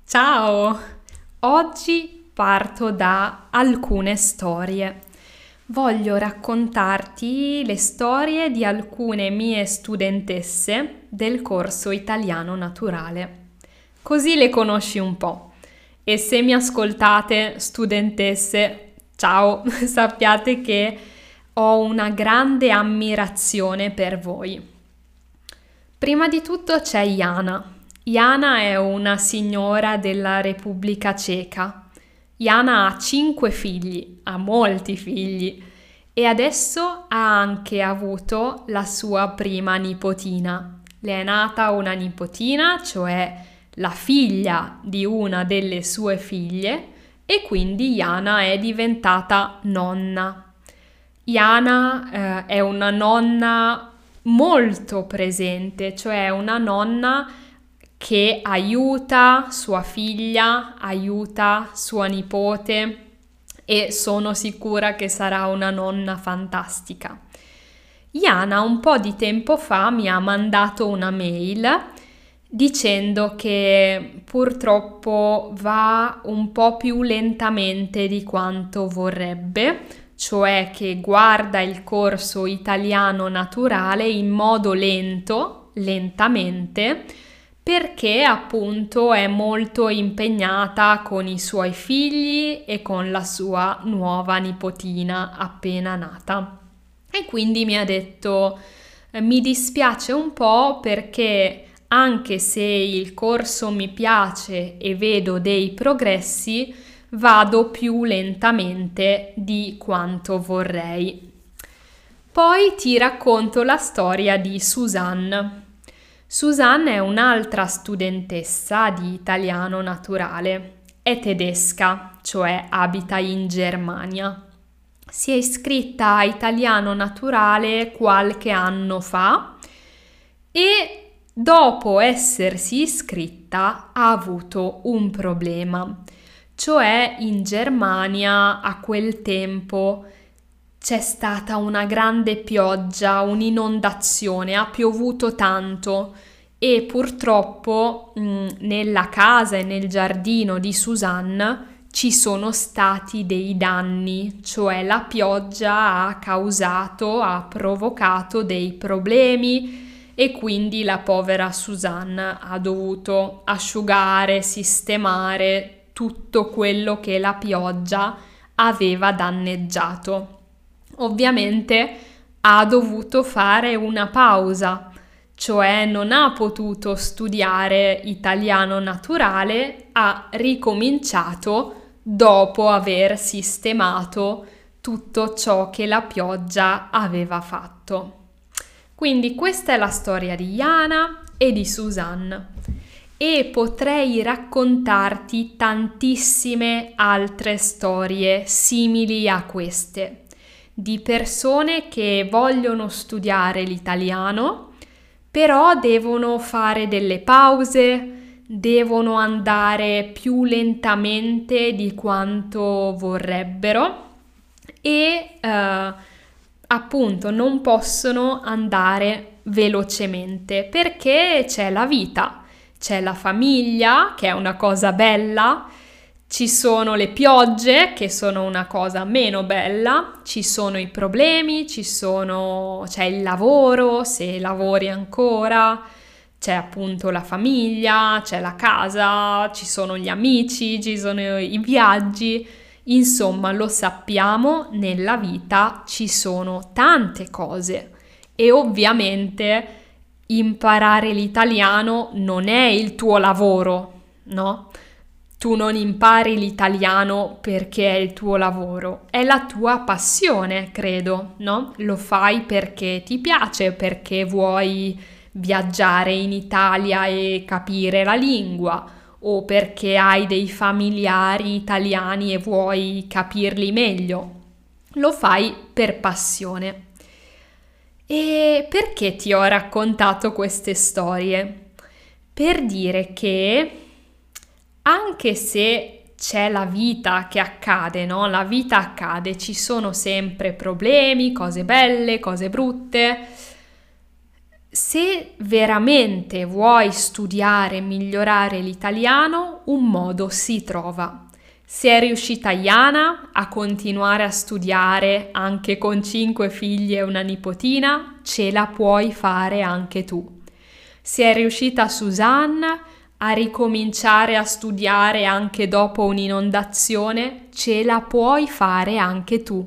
Ciao! Oggi parto da alcune storie. Voglio raccontarti le storie di alcune mie studentesse del corso Italiano Naturale. Così le conosci un po'. E se mi ascoltate, studentesse, ciao, sappiate che ho una grande ammirazione per voi. Prima di tutto c'è Jana. Jana è una signora della Repubblica Ceca. Jana ha 5 figli, ha molti figli e adesso ha anche avuto la sua prima nipotina. Le è nata una nipotina, cioè la figlia di una delle sue figlie, e quindi Jana è diventata nonna. Jana è una nonna molto presente, cioè una nonna che aiuta sua figlia, aiuta sua nipote e sono sicura che sarà una nonna fantastica. Jana un po' di tempo fa mi ha mandato una mail dicendo che purtroppo va un po' più lentamente di quanto vorrebbe, cioè che guarda il corso Italiano Naturale in modo lentamente, perché appunto è molto impegnata con i suoi figli e con la sua nuova nipotina appena nata. E quindi mi ha detto: mi dispiace un po' perché anche se il corso mi piace e vedo dei progressi, vado più lentamente di quanto vorrei. Poi ti racconto la storia di Suzanne. Suzanne è un'altra studentessa di Italiano Naturale. È tedesca, cioè abita in Germania. Si è iscritta a Italiano Naturale qualche anno fa e dopo essersi iscritta ha avuto un problema. Cioè in Germania a quel tempo c'è stata una grande pioggia, un'inondazione, ha piovuto tanto e purtroppo nella casa e nel giardino di Suzanne ci sono stati dei danni, cioè la pioggia ha provocato dei problemi e quindi la povera Suzanne ha dovuto asciugare, sistemare tutto quello che la pioggia aveva danneggiato. Ovviamente ha dovuto fare una pausa, cioè non ha potuto studiare Italiano Naturale, ha ricominciato dopo aver sistemato tutto ciò che la pioggia aveva fatto. Quindi questa è la storia di Jana e di Suzanne e potrei raccontarti tantissime altre storie simili a queste, di persone che vogliono studiare l'italiano, però devono fare delle pause, devono andare più lentamente di quanto vorrebbero e appunto non possono andare velocemente perché c'è la vita, c'è la famiglia, che è una cosa bella. Ci sono le piogge, che sono una cosa meno bella, ci sono i problemi, c'è il lavoro, se lavori ancora, c'è appunto la famiglia, c'è la casa, ci sono gli amici, ci sono i viaggi. Insomma, lo sappiamo, nella vita ci sono tante cose e ovviamente imparare l'italiano non è il tuo lavoro, no? Tu non impari l'italiano perché è il tuo lavoro, è la tua passione, credo, no? Lo fai perché ti piace, perché vuoi viaggiare in Italia e capire la lingua, o perché hai dei familiari italiani e vuoi capirli meglio. Lo fai per passione. E perché ti ho raccontato queste storie? Per dire che anche se c'è la vita che accade, no? La vita accade, ci sono sempre problemi, cose belle, cose brutte. Se veramente vuoi studiare e migliorare l'italiano, un modo si trova. Se è riuscita Iana a continuare a studiare anche con 5 figli e una nipotina, ce la puoi fare anche tu. Se è riuscita Susanna a ricominciare a studiare anche dopo un'inondazione, ce la puoi fare anche tu.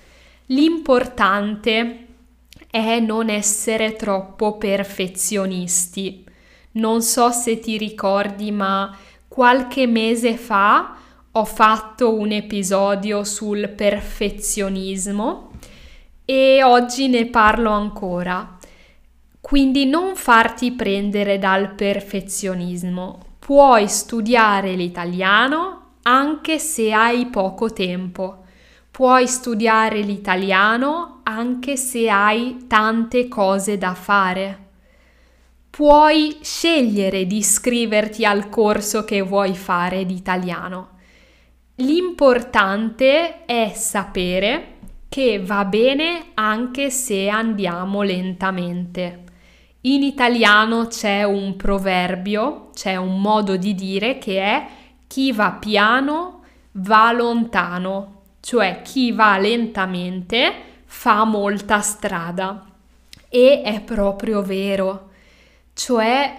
L'importante è non essere troppo perfezionisti. Non so se ti ricordi, ma qualche mese fa ho fatto un episodio sul perfezionismo e oggi ne parlo ancora. Quindi non farti prendere dal perfezionismo. Puoi studiare l'italiano anche se hai poco tempo. Puoi studiare l'italiano anche se hai tante cose da fare. Puoi scegliere di iscriverti al corso che vuoi fare di italiano. L'importante è sapere che va bene anche se andiamo lentamente. In italiano c'è un proverbio, c'è un modo di dire che è chi va piano va lontano, cioè chi va lentamente fa molta strada. E è proprio vero, cioè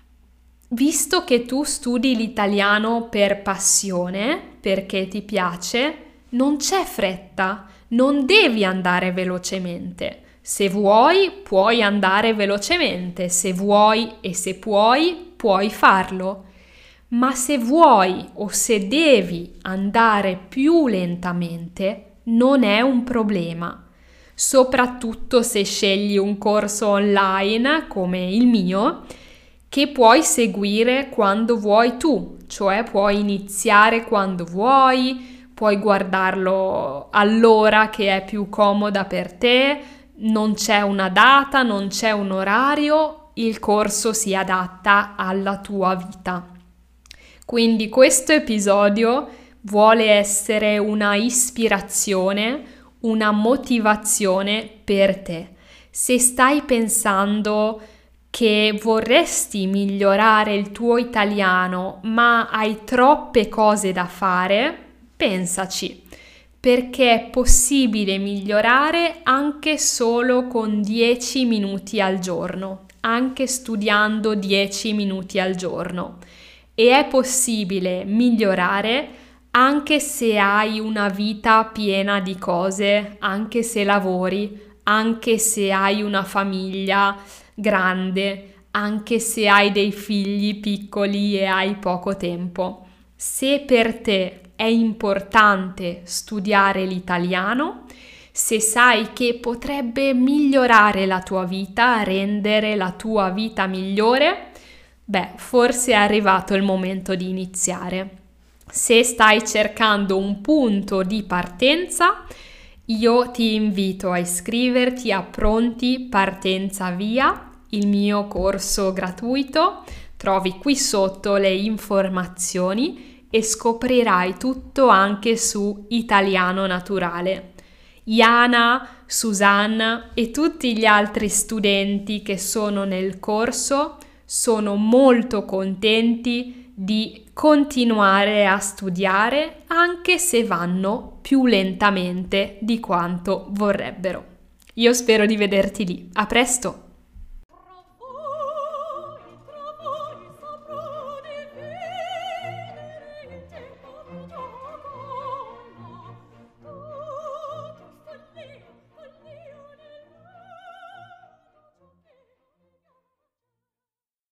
visto che tu studi l'italiano per passione, perché ti piace, non c'è fretta, non devi andare velocemente. Se vuoi, puoi andare velocemente, se vuoi e se puoi farlo. Ma se vuoi o se devi andare più lentamente, non è un problema. Soprattutto se scegli un corso online come il mio, che puoi seguire quando vuoi tu, cioè puoi iniziare quando vuoi, puoi guardarlo all'ora che è più comoda per te, non c'è una data, non c'è un orario, il corso si adatta alla tua vita. Quindi questo episodio vuole essere una ispirazione, una motivazione per te. Se stai pensando che vorresti migliorare il tuo italiano, ma hai troppe cose da fare, pensaci, perché è possibile migliorare anche solo con 10 minuti al giorno, anche studiando 10 minuti al giorno. E è possibile migliorare anche se hai una vita piena di cose, anche se lavori, anche se hai una famiglia grande, anche se hai dei figli piccoli e hai poco tempo. Se per te è importante studiare l'italiano, se sai che potrebbe migliorare la tua vita, rendere la tua vita migliore, forse è arrivato il momento di iniziare. Se stai cercando un punto di partenza, io ti invito a iscriverti a Pronti Partenza Via, il mio corso gratuito. Trovi qui sotto le informazioni e scoprirai tutto anche su Italiano Naturale. Iana, Susanna e tutti gli altri studenti che sono nel corso sono molto contenti di continuare a studiare anche se vanno più lentamente di quanto vorrebbero. Io spero di vederti lì. A presto!